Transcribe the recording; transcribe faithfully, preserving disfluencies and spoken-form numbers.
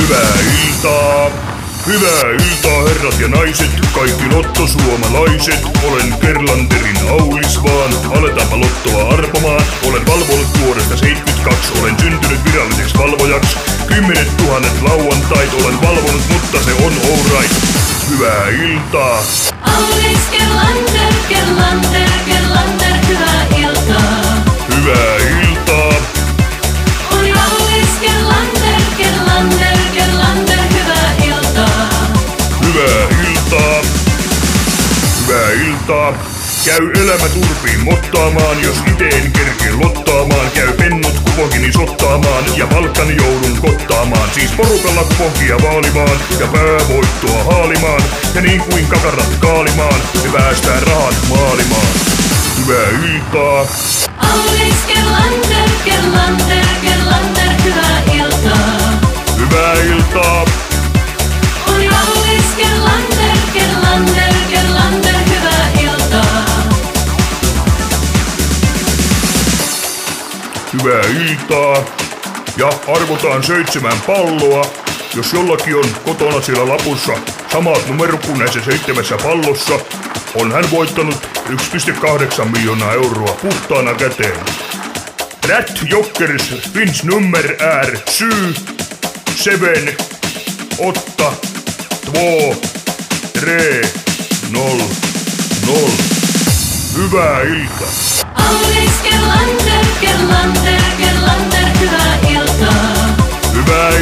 Hyvää iltaa! Hyvää iltaa herrat ja naiset, kaikki lottosuomalaiset. Olen Kerlanderin Aulis vaan, aletaanpa lottoa arpomaan. Olen valvonut vuodesta seitsemänkymmentäkaksi, olen syntynyt viralliseksi valvojaksi. Kymmenet tuhannet lauantait olen valvonut, mutta se on alright. Hyvää iltaa! Aulis, Kerlander, Kerlander, Kerlander, hyvää iltaa! Hyvää iltaa! Oli Aulis, Kerlander, Kerlander, Kerlander, hyvää iltaa! Hyvää iltaa! Hyvää iltaa! Käy elämä turpiin mottaamaan, jos ite en kerkee lottaamaan. Käy pennut kupokini sottaamaan ja palkkani joudun kottaamaan. Siis porukalla kupokia vaalimaan ja päävoittoa haalimaan. Ja niin kuin kakarat kaalimaan, me päästään rahat maalimaan. Hyvää iltaa! Aulis, Kerlander, Kerlander, Kerlander, hyvää iltaa! Hyvää iltaa! Oli Aulis, Kerlander, Kerlander, Kerlander, hyvää iltaa! Hyvää iltaa! Ja arvotaan seitsemän palloa. Jos jollakin on kotona siellä lapussa samat numerot kuin näissä seitsemässä pallossa, on hän voittanut yksi pilkku kahdeksan miljoonaa euroa puhtaana käteen. Rätt Jokkers finns nummer är sju, seven, åtta, två, tre, noll, noll. Hyvää iltaa! Aulis, Kerlander, Kerlander, Kerlander, hyvää iltaa! Hyvää